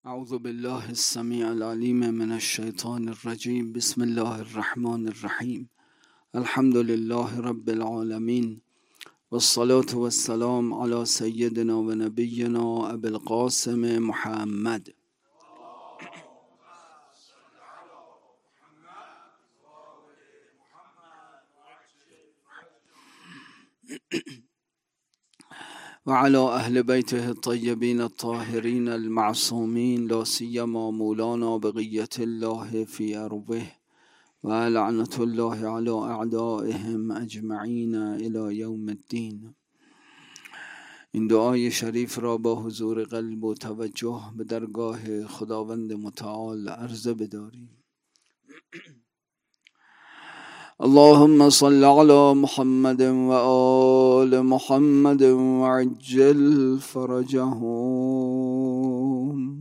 اعوذ بالله السمیع العلیم من الشیطان الرجیم. بسم الله الرحمن الرحیم. الحمد لله رب العالمین والصلاة والسلام على سیدنا و نبینا ابی القاسم محمد. وعلى اهل بیته الطیبین الطاهرین المعصومین، لا سیما مولانا بقیة الله فی ارضه و لعنة الله علی اعدائهم اجمعین الی یوم الدین. این دعای شریف را با حضور قلب و توجه به درگاه خداوند متعال عرضه بداریم. اللهم صل على محمد و آل محمد وعجل فرجهم.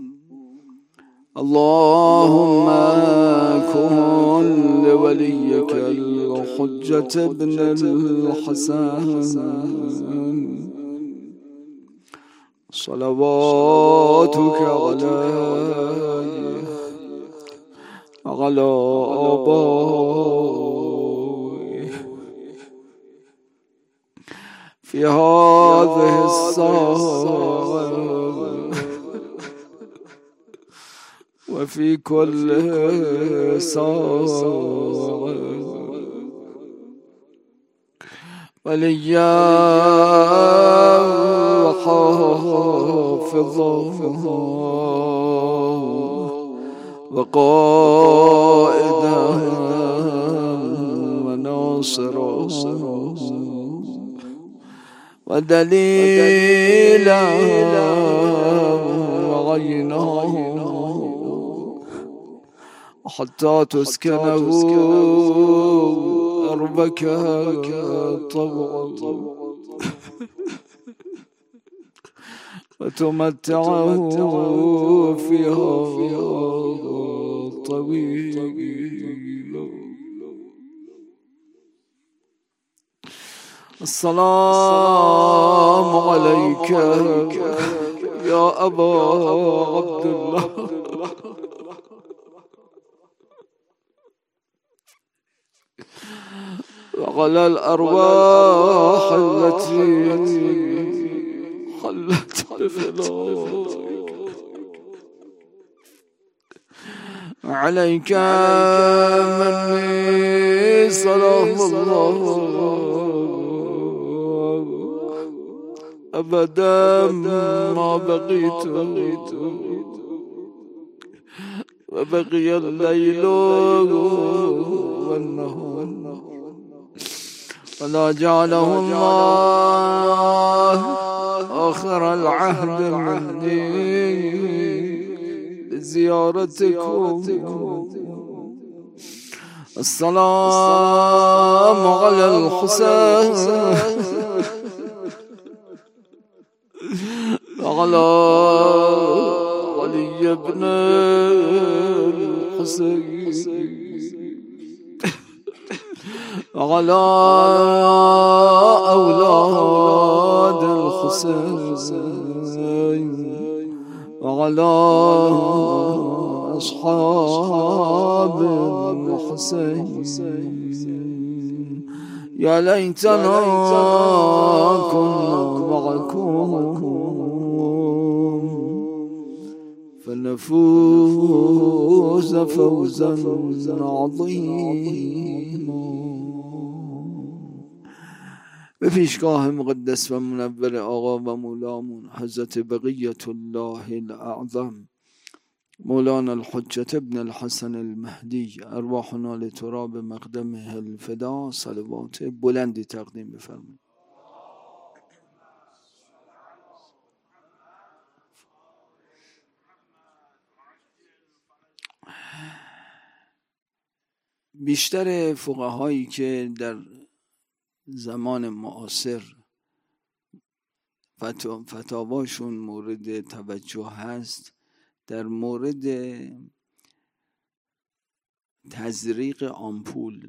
اللهم كن لوليك الحجة ابن الحسن صلواتك عليه وعلى آبائه في هذه الساعة وفي كل ساعة وليا وحافظا وقائدا وناصرا ودليلا وعينا حتى تسكنه أرضك طوعا وتمتعه فيها طويلا. السلام عليك يا أبا عبد الله وعلى الأرواح التي حلت بفنائك. عليك مني سلام الله أبدا ما بقيت وبقي الليل والنهار، ولا جعله الله آخر العهد مني لزيارتكم. السلام على الحسين وعلى علي بن الحسين وعلى أولاد الحسين وعلى أصحاب الحسين. يا ليتنا كنا معكم فنفوز فوزا عظيما. به پیشگاه مقدس و منور آقا و مولامون حضرت بقیة الله الاعظم مولانا الحجة ابن الحسن المهدی، ارواحنا لتراب مقدمه الفدا، صلوات بلندی تقدیم بفرمایید. بیشتر فقهایی که در زمان معاصر فتاواشون مورد توجه هست در مورد تزریق آمپول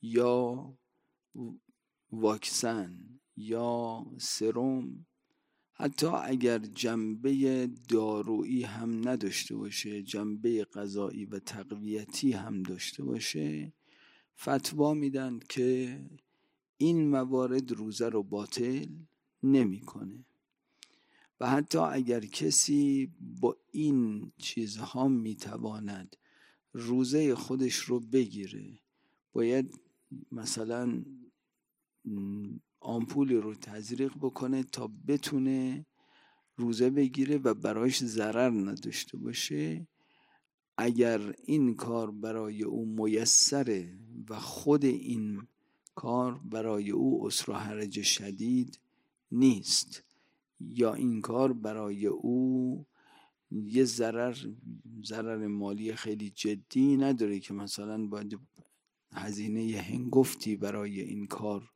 یا واکسن یا سرم حتی اگر جنبه دارویی هم نداشته باشه، جنبه غذایی و تقویتی هم داشته باشه، فتوا میدن که این موارد روزه رو باطل نمیکنه. و حتی اگر کسی با این چیزها میتواند روزه خودش رو بگیره، باید مثلا آمپولی رو تزریق بکنه تا بتونه روزه بگیره و برایش ضرر نداشته باشه. اگر این کار برای او میسره و خود این کار برای او عسر و حرج شدید نیست، یا این کار برای او یه ضرر مالی خیلی جدی نداره که مثلا باید هزینه هنگفتی برای این کار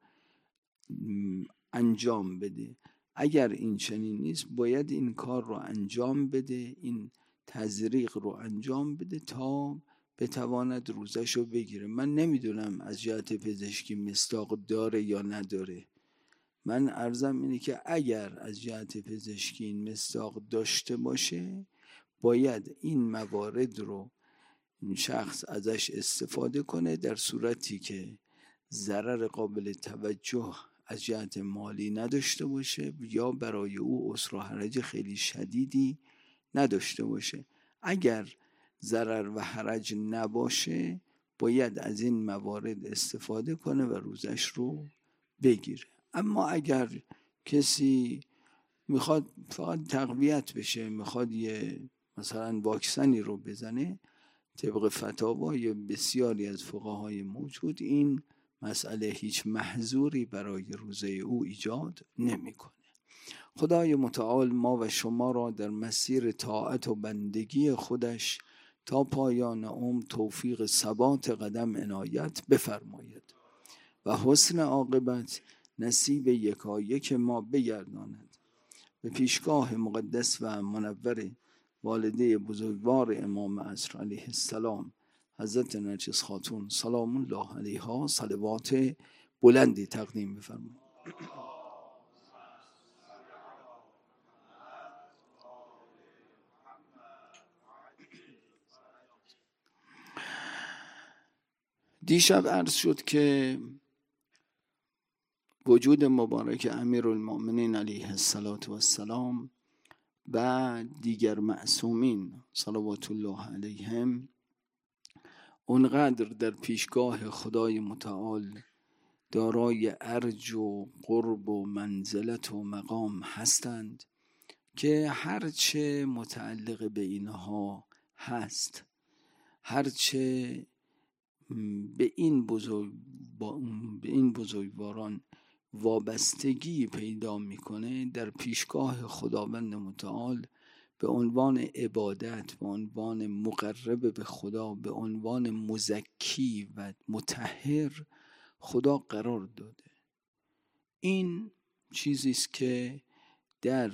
انجام بده، اگر این چنین نیست باید این کار رو انجام بده، این تزریق رو انجام بده تا بتواند روزش رو بگیره. من نمیدونم از جهت پزشکی مصداق داره یا نداره. من عرضم اینه که اگر از جهت پزشکی این مصداق داشته باشه، باید این موارد رو این شخص ازش استفاده کنه در صورتی که ضرر قابل توجه از جهت مالی نداشته باشه یا برای او عسر و حرج خیلی شدیدی نداشته باشه. اگر ضرر و حرج نباشه باید از این موارد استفاده کنه و روزش رو بگیره. اما اگر کسی میخواد فقط تقویت بشه، میخواد یه مثلا واکسنی رو بزنه، طبق فتاوای بسیاری از فقهای موجود این مسئله هیچ محظوری برای روزه او ایجاد نمیکنه. خدای متعال ما و شما را در مسیر طاعت و بندگی خودش تا پایان عمر توفیق ثبات قدم عنایت بفرماید و حسن عاقبت نصیب یکایک ما بگرداند. به پیشگاه مقدس و منور والده بزرگوار امام عصر علیه السلام حضرت نرجس خاتون سلام الله علیها صلوات بلندی تقدیم بفرمایید. دیشب عرض شد که وجود مبارک امیرالمؤمنین علیه السلام و دیگر معصومین صلوات الله علیهم اونقدر در پیشگاه خدای متعال دارای ارج و قرب و منزلت و مقام هستند که هرچه متعلق به اینها هست، هرچه به این بزرگواران وابستگی پیدا میکنه، در پیشگاه خداوند متعال به عنوان عبادت، به عنوان مقرب به خدا، به عنوان مزکی و مطهر خدا قرار داده. این چیزی است که در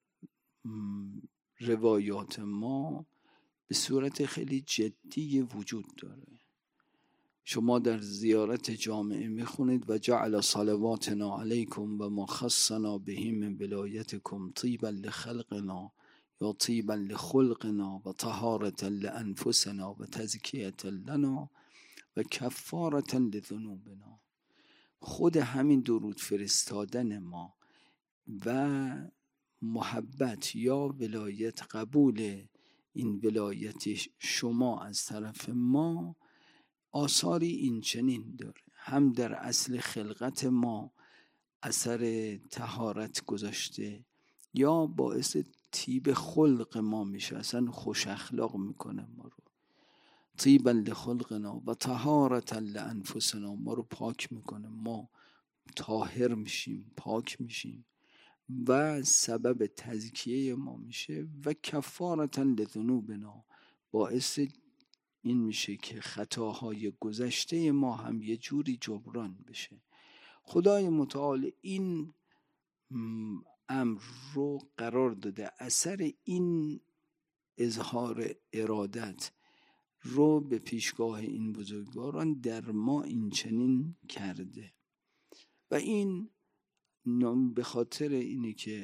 روایات ما به صورت خیلی جدی وجود داره. شما در زیارت جامعه میخونید و جعل صلواتنا علیکم و ما خصنا به من ولایتکم طیبا لخلقنا یا طیبا لخلقنا و طهارة لانفسنا و تزکیة لنا و کفارة لذنوبنا. خود همین درود فرستادن ما و محبت یا ولایت، قبول این ولایت شما از طرف ما آثاری این چنین داره. هم در اصل خلقت ما اثر طهارت گذاشته یا باعث طیب خلق ما میشه، اصلا خوش اخلاق میکنه ما رو. طیبا لخلقنا و طهارة لانفسنا، ما رو پاک میکنه، ما طاهر میشیم، پاک میشیم و سبب تزکیه ما میشه و کفارة لذنوبنا، باعث این میشه که خطاهای گذشته ما هم یه جوری جبران بشه. خدای متعال این امر رو قرار داده، اثر این اظهار ارادت رو به پیشگاه این بزرگواران در ما این چنین کرده. و این به خاطر اینه که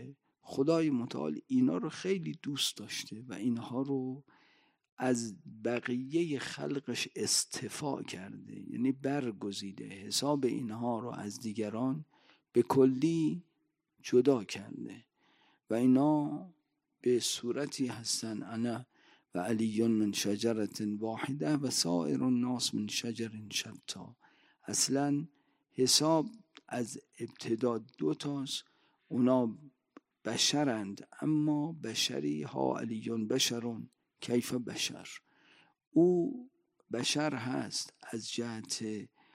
خدای متعال اینا رو خیلی دوست داشته و اینها رو از بقیه خلقش اصطفا کرده، یعنی برگزیده، حساب اینها رو از دیگران به کلی جدا کرده و اینا به صورتی هستن انا و علی من شجرت واحده و سائر الناس من شجر شتا. اصلا حساب از ابتدا 2 تاست، اونا بشرند اما بشری ها علیون بشرون کیف بشر، او بشر هست از جهت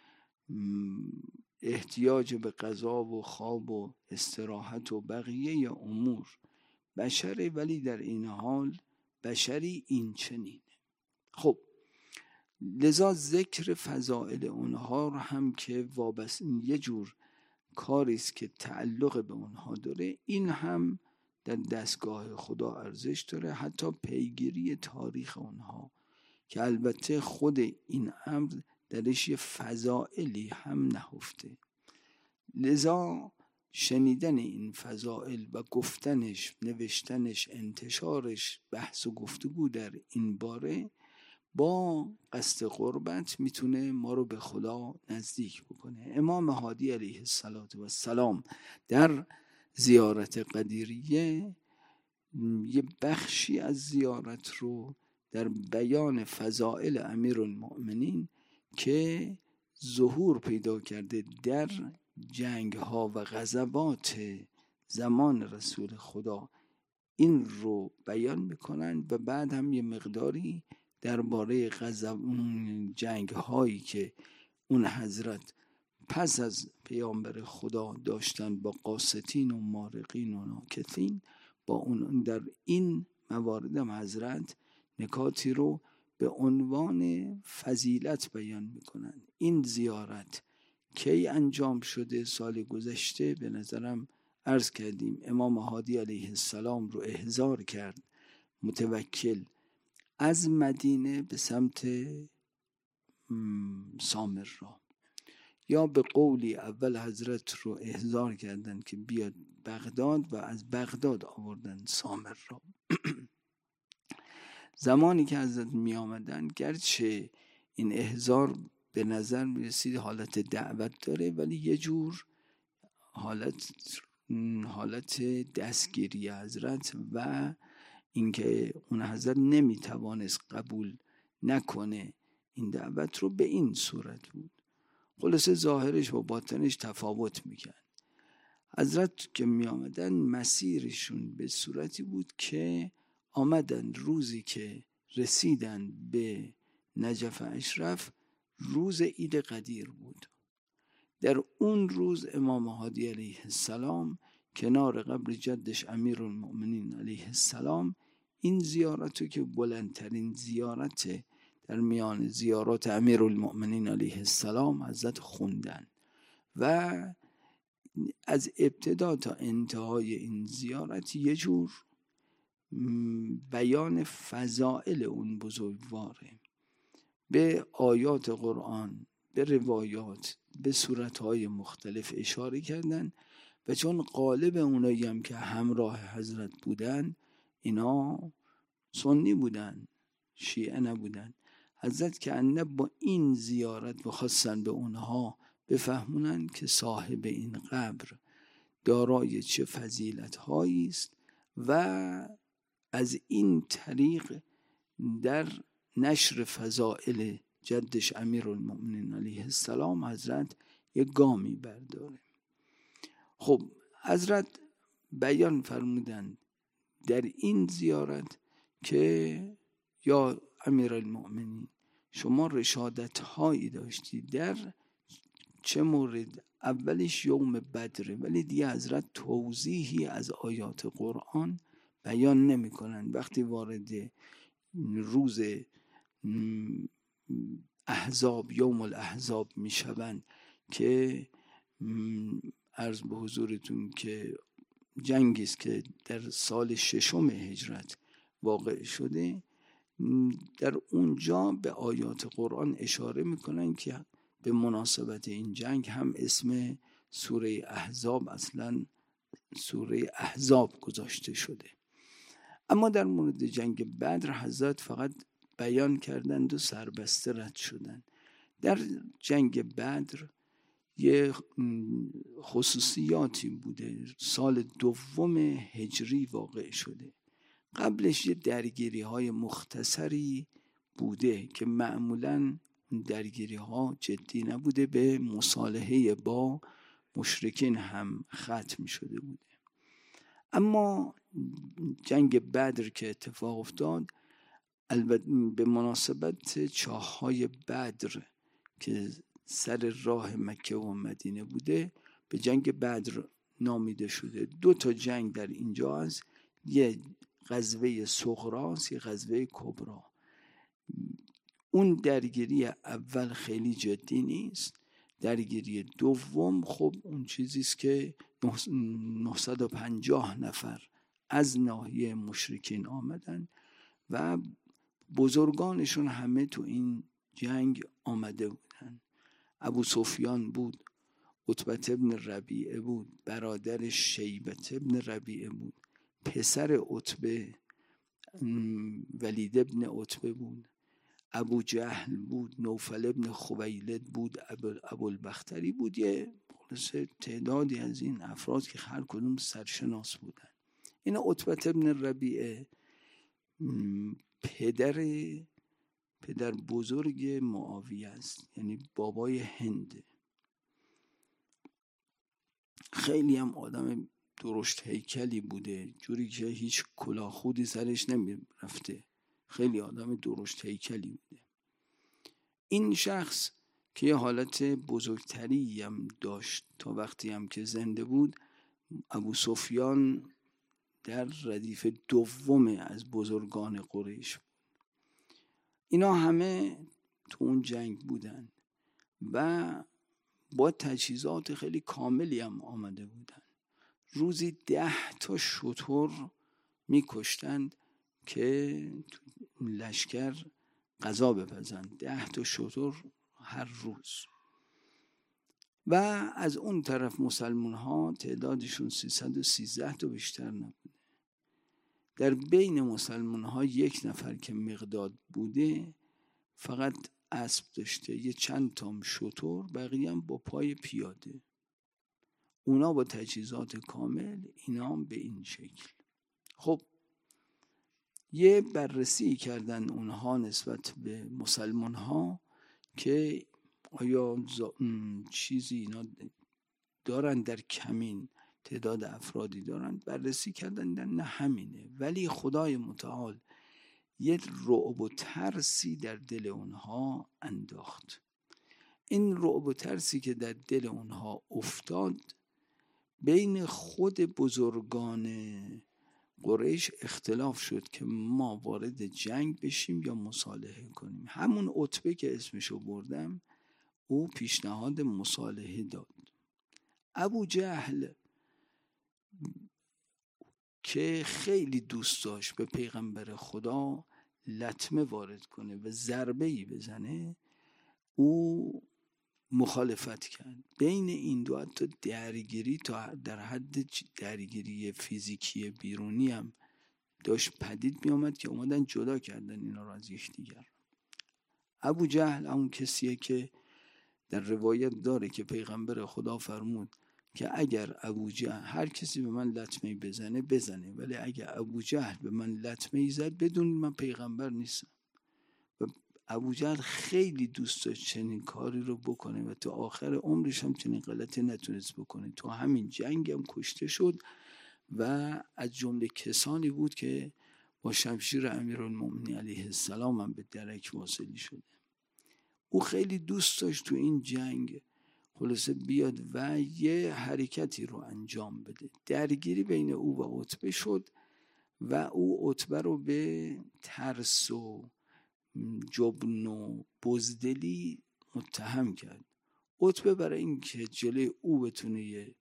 احتیاج به غذا و خواب و استراحت و بقیه امور بشره، ولی در این حال بشری این چنینه. خب لذا ذکر فضائل اونها رو هم که وابسته یه جور کاریست که تعلق به اونها داره، این هم در دستگاه خدا ارزش داره، حتی پیگیری تاریخ اونها که البته خود این امر درش یه فضائلی هم نهفته. لذا شنیدن این فضائل و گفتنش، نوشتنش، انتشارش، بحث و گفتگو در این باره با قصد قربت میتونه ما رو به خدا نزدیک بکنه. امام هادی علیه السلام در زیارت قدیریه یه بخشی از زیارت رو در بیان فضائل امیرالمؤمنین که ظهور پیدا کرده در جنگ ها و غزوات زمان رسول خدا این رو بیان میکنن و بعد هم یه مقداری درباره جنگ هایی که اون حضرت پس از پیامبر خدا داشتن با قاستین و مارقین و ناکثین، با اون در این موارد هم حضرت نکاتی رو به عنوان فضیلت بیان میکنن. این زیارت کی انجام شده؟ سال گذشته به نظرم عرض کردیم امام هادی علیه السلام رو احضار کرد متوکل از مدینه به سمت سامرا، یا به قولی اول حضرت رو احضار کردن که بیاد بغداد و از بغداد آوردن سامرا. زمانی که حضرت می آمدن گرچه این احضار به نظر می رسید حالت دعوت داره، ولی یه جور حالت دستگیری حضرت و اینکه اون حضرت نمی توانست قبول نکنه این دعوت رو به این صورت بود. خلاصه ظاهرش و باطنش تفاوت میکرد. حضرت که می آمدن مسیرشون به صورتی بود که آمدن روزی که رسیدن به نجف اشرف روز عید قدیر بود. در اون روز امام هادی علیه السلام کنار قبر جدش امیرالمؤمنین علیه السلام این زیارت رو که بلندترین زیارت در میان زیارات امیرالمؤمنین علیه السلام حضرت خوندن و از ابتدا تا انتهای این زیارت یه جور بیان فضائل اون بزرگواره، به آیات قرآن، به روایات، به صورتهای مختلف اشاره کردن و چون غالب اونایی هم که همراه حضرت بودن اینا سنی بودن، شیعه نبودن. حضرت که انه با این زیارت بخواستن به اونها بفهمونن که صاحب این قبر دارای چه فضیلت هایی است و از این طریق در نشر فضائل جدش امیرالمؤمنین علیه السلام حضرت یک گامی برداره. خب حضرت بیان فرمودند در این زیارت که یا امیرالمؤمنین شما رشادت هایی داشتی در چه مورد؟ اولش یوم بدره، ولی دیگه حضرت توضیحی از آیات قرآن بیان نمی کنن. وقتی وارد روز احزاب یوم الاحزاب می شوند که عرض به حضورتون که جنگی است که در سال 6 هجرت واقع شده، در اونجا به آیات قرآن اشاره میکنن که به مناسبت این جنگ هم اسم سوره احزاب اصلا سوره احزاب گذاشته شده. اما در مورد جنگ بدر حضرت فقط بیان کردند و سربسته رد شدند. در جنگ بدر یه خصوصیاتی بوده. سال 2 هجری واقع شده. قبلش یه درگیری های مختصری بوده که معمولاً درگیری ها جدی نبوده، به مصالحه با مشرکین هم ختم شده بوده. اما جنگ بدر که اتفاق افتاد، البته به مناسبت چاه‌های بدر که سر راه مکه و مدینه بوده به جنگ بدر نامیده شده. 2 جنگ در اینجا هست، یه غزوه صغراست، یه غزوه کبرا. اون درگیری اول خیلی جدی نیست. درگیری دوم خب اون چیزیست که 950 نفر از ناحیه مشرکین آمدن و بزرگانشون همه تو این جنگ آمده بودن. ابو سفیان بود، عتبه ابن ربیعه بود، برادرش شیبه ابن ربیعه بود، پسر عتبه ولید ابن عتبه بود، ابو جهل بود، نوفل ابن خویلد بود، ابوالبختری بود. یه تعدادی از این افراد که هر کدوم سرشناس بودن. این عتبه ابن ربیعه پدر بزرگ معاویه است، یعنی بابای هند. خیلی هم آدم درشت هیکلی بوده، جوری که هیچ کلاه خودی سرش نمی رفته. خیلی آدم درشت هیکلی بوده. این شخص که یه حالت بزرگتری هم داشت تا وقتی هم که زنده بود، ابو سفیان در ردیف 2 از بزرگان قریش بود. اینا همه تو اون جنگ بودن و با تجهیزات خیلی کاملی هم آمده بودن. روزی 10 شتر میکشتند که لشکر غذا بپزند. 10 شتر هر روز. و از اون طرف مسلمان ها تعدادشون 313 بیشتر نبوده. در بین مسلمان ها 1 نفر که مقداد بوده فقط اسب داشته، یه چند تام شتر، بقیه هم با پای پیاده. اونا با تجهیزات کامل، اینا هم به این شکل. خب یه بررسی کردن اونها نسبت به مسلمان ها که آیا چیزی اینا دارن در کمین، تعداد افرادی دارن. بررسی کردن در نه همینه، ولی خدای متعال یه رعب و ترسی در دل اونها انداخت. این رعب و ترسی که در دل اونها افتاد، بین خود بزرگان قریش اختلاف شد که ما وارد جنگ بشیم یا مصالحه کنیم. همون عتبه که اسمشو بردم او پیشنهاد مصالحه داد. ابو جهل که خیلی دوست داشت به پیغمبر خدا لطمه وارد کنه و ضربه‌ای بزنه، او مخالفت کرد. بین این دو حتی درگیری تا در حد درگیری فیزیکی بیرونی هم داشت پدید می آمد که اومدن جدا کردن اینا رو از یکدیگر. ابو جهل اون کسیه که در روایت داره که پیغمبر خدا فرمود که اگر ابو جهل، هر کسی به من لطمه بزنه، ولی اگر ابو جهل به من لطمه زد بدون من پیغمبر نیستم. و ابو جهل خیلی دوست داشت چنین کاری رو بکنه و تا آخر عمرش هم چنین غلطی نتونست بکنه. تو همین جنگ هم کشته شد و از جمله کسانی بود که با شمشیر امیرالمومنین علیه السلام هم به درک واصل شده. او خیلی دوست داشت تو این جنگ خلاصه بیاد و یه حرکتی رو انجام بده. درگیری بین او و عتبه شد و او عتبه رو به ترس و جبن و بزدلی متهم کرد. عتبه برای اینکه جلوی او بتونه یه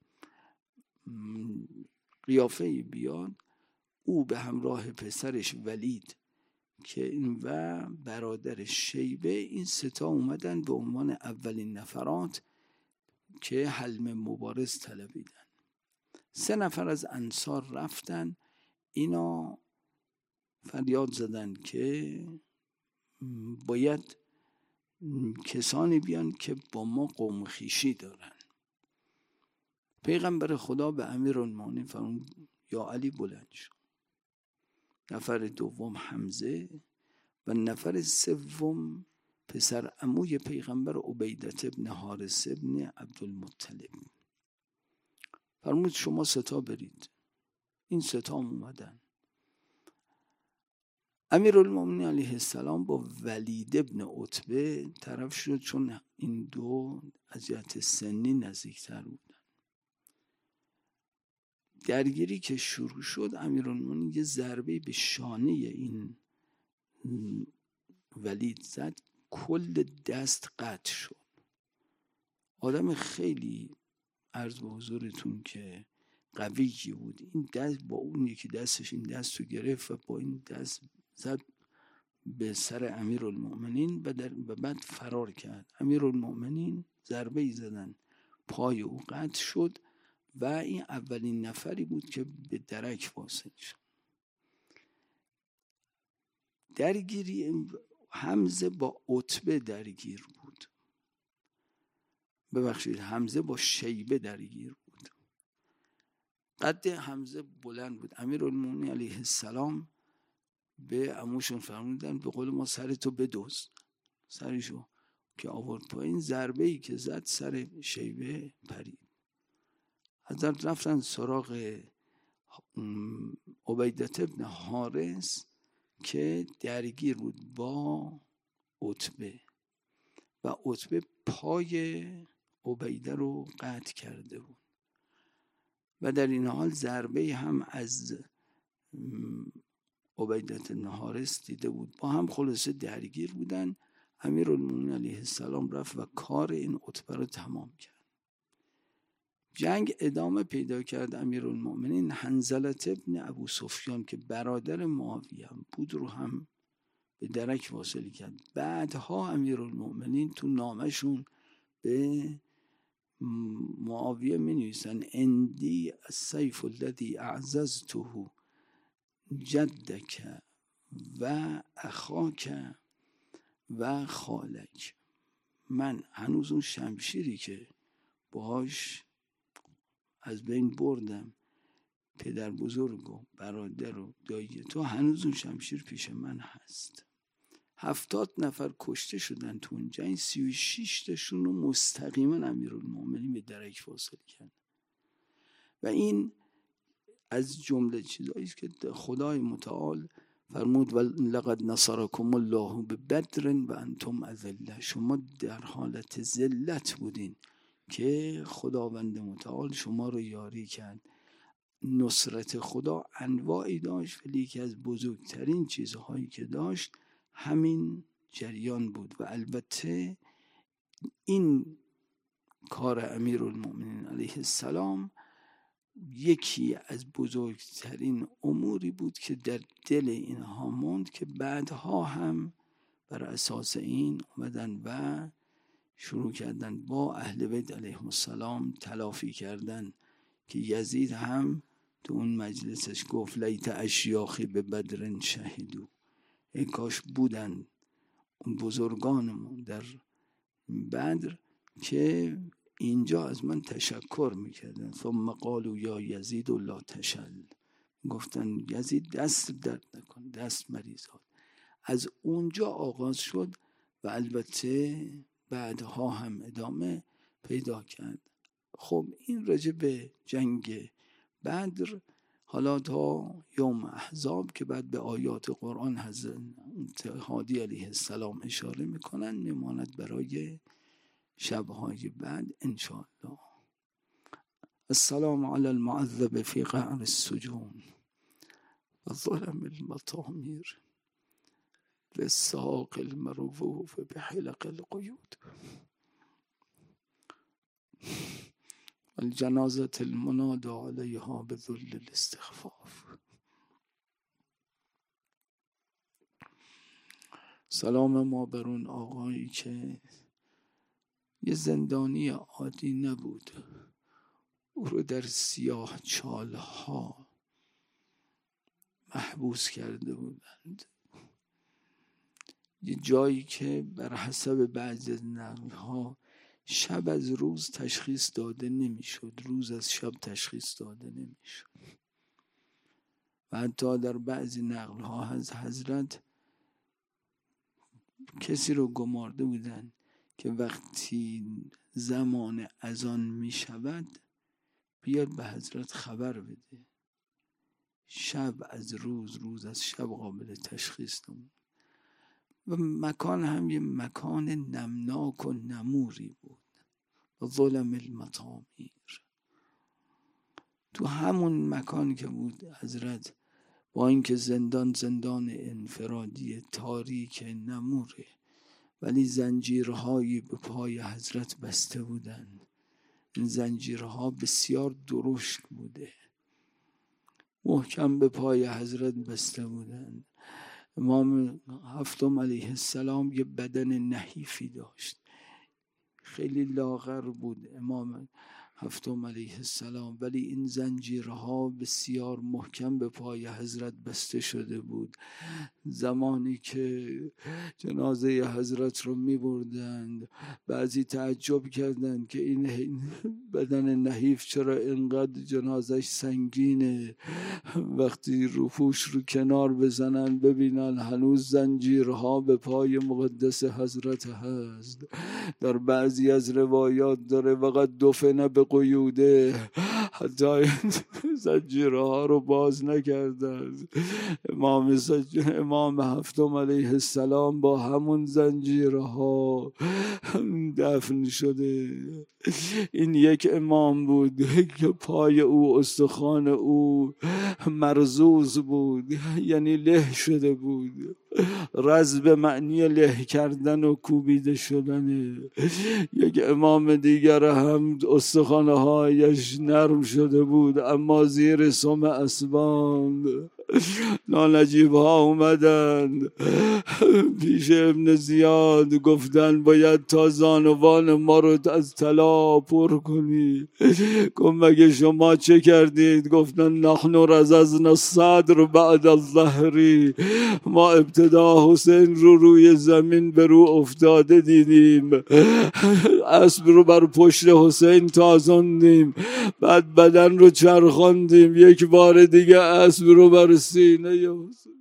قیافه‌ای بیاد، او به همراه پسرش ولید که و برادرش شیبه، این 3 اومدن به عنوان اولین نفرات که حلم مبارز طلبیدن. 3 نفر از انصار رفتن، اینا فریاد زدن که باید کسانی بیان که با ما قوم خویشی دارن. پیغمبر خدا به امیرالمومنین فرمود یا علی بلند شو. نفر دوم حمزه و نفر سوم پسر عموی پیغمبر عبیدة ابن حارث ابن عبدالمطلب. فرمود شما 3 برید. این 3 اومدن. امیرالمومنین علیه السلام با ولید ابن عتبه طرف شد، چون این 2 از جهت سنی نزدیکتر بودن. درگیری که شروع شد، امیرالمومنین یه ضربه به شانه این ولید زد، کل دست قطع شد. آدم خیلی عرض به حضورتون که قویی بود. این دست با اون یکی دستش این دست رو گرفت و با این دست زد به سر امیرالمومنین و بعد فرار کرد. امیرالمومنین ضربه ای زدن، پای او قطع شد و این اولین نفری بود که به درک واصل شد. درگیری حمزه با عتبه درگیر بود. ببخشید، حمزه با شیبه درگیر بود. قد حمزه بلند بود. امیرالمومنین علیه السلام به عموشون فرمودن به قول ما سرتو بدزد. سرشو که آورد پایین، ضربه ای که زد سر شیبه پرید. حضرت رفتن سراغ عبیدة ابن حارث که درگیر بود با عتبه و عتبه پای عبیده رو قطع کرده بود و در این حال ضربه هم از عبیدة ابن حارث دیده بود. با هم خلاصه درگیر بودن. امیرالمومنین علیه السلام رفت و کار این عتبه رو تمام کرد. جنگ ادامه پیدا کرد. امیرالمومنین حنظله ابن ابو سفیان که برادر معاویه هم بود رو هم به درک واصل کرد. بعدها امیرالمومنین تو نامشون به معاویه می نویسن اندی السیف الذی اعززته جدک و اخاک و خالک. من هنوز اون شمشیری که باهاش از بین بردم پدر بزرگ و برادر و دایی تو، هنوز اون شمشیر پیش من هست. 70 نفر کشته شدن تو اون جنگ، 36 تاشون رو مستقیما امیرالمومنین به درک واصل کرد. و این از جمله چیزایی است که خدای متعال فرمود و لقد نصرکم الله ببدر و انتم اذله. شما در حالت ذلت بودین که خداوند متعال شما رو یاری کرد. نصرت خدا انواعی داشت، ولی یکی از بزرگترین چیزهایی که داشت همین جریان بود. و البته این کار امیرالمومنین علیه السلام یکی از بزرگترین اموری بود که در دل اینها موند که بعدها هم بر اساس این اومدن و شروع کردن با اهل بیت علیهم السلام تلافی کردن، که یزید هم تو اون مجلسش گفت لیت اشیاخی به بدر شهیدو، ای کاش بودن اون بزرگانمون در بدر که اینجا از من تشکر میکردن. ثم قالوا یا یزید لا تشل، گفتن یزید دست درد نکن، دست مریضات. از اونجا آغاز شد و البته بعدها هم ادامه پیدا کرد. خب این راجع به جنگ بدر. حالا تا یوم احزاب که بعد به آیات قرآن حضرت هادی علیه السلام اشاره میکنن، میماند برای شبهای بعد انشاءالله. السلام علی المعذب فی قعر السجون و ظلم المطامیر للساق المروف بحلق القیود الجنازة المنادى علیها بذل الاستخفاف. سلام ما بر اون آقایی که یه زندانی عادی نبود. او رو در سیاه چالها محبوس کرده بودند. یه جایی که بر حسب بعضی از نقل‌ها شب از روز تشخیص داده نمیشد، روز از شب تشخیص داده نمیشد. و حتی در بعضی نقل‌ها از حضرت کسی رو گمارده بودن که وقتی زمان اذان می شود بیاد به حضرت خبر بده. شب از روز، روز از شب قابل تشخیص نمود. و مکان هم یه مکان نمناک و نموری بود. و ظلم المطامیر. تو همون مکان که بود حضرت، با اینکه زندان انفرادی تاریک نموره، ولی زنجیرهایی به پای حضرت بسته بودند. این زنجیرها بسیار درشت بوده، محکم به پای حضرت بسته بودند. امام هفتم علیه السلام یه بدن نحیفی داشت، خیلی لاغر بود امام هفتم علیه السلام، ولی این زنجیرها بسیار محکم به پای حضرت بسته شده بود. زمانی که جنازه حضرت رو می بردند بعضی تعجب کردند که این بدن نحیف چرا اینقدر جنازش سنگینه. وقتی روپوش رو کنار بزنن ببینن هنوز زنجیرها به پای مقدس حضرت هست. در بعضی از روایات داره وقت دفنه به قیوده، حتی زنجیرها رو باز نکردن. امام هفتم علیه السلام با همون زنجیرها دفن شده. این یک امام بود که پای او، استخوان او مرزوز بود، یعنی له شده بود. رز به معنی له کردن و کوبیده شدنه. یک امام دیگر هم استخوانهایش نرم شده بود، اما زیر سم اسبان نانجیب ها اومدن پیش ابن زیاد، گفتن باید تا زانوان ما رو از طلا پر کنی. گفت مگه شما چه کردید؟ گفتن نحن رززنا الصدر بعد الظهری، ما ابتدا حسین رو روی زمین به رو افتاده دیدیم، اسب رو بر پشت حسین تازندیم، بعد بدن رو چرخاندیم، یک بار دیگه اسب رو بر سینه حسین.